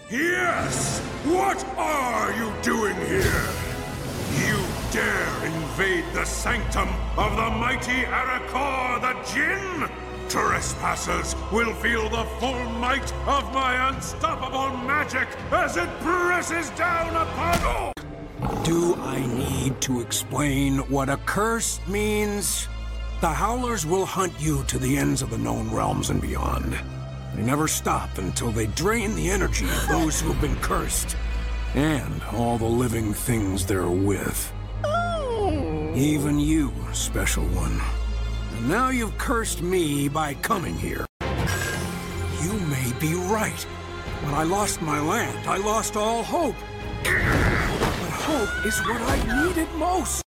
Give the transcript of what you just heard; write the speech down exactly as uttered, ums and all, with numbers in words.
Yes! What are you doing here? You dare invade the sanctum of the mighty Arakor the Jinn? Trespassers will feel the full might of my unstoppable magic as it presses down upon... Do I need to explain what a curse means? The Howlers will hunt you to the ends of the known realms and beyond. They never stop until they drain the energy of those who have been cursed, and all the living things they're with. Oh. Even you, special one. And now you've cursed me by coming here. You may be right. When I lost my land, I lost all hope. But hope is what I needed most.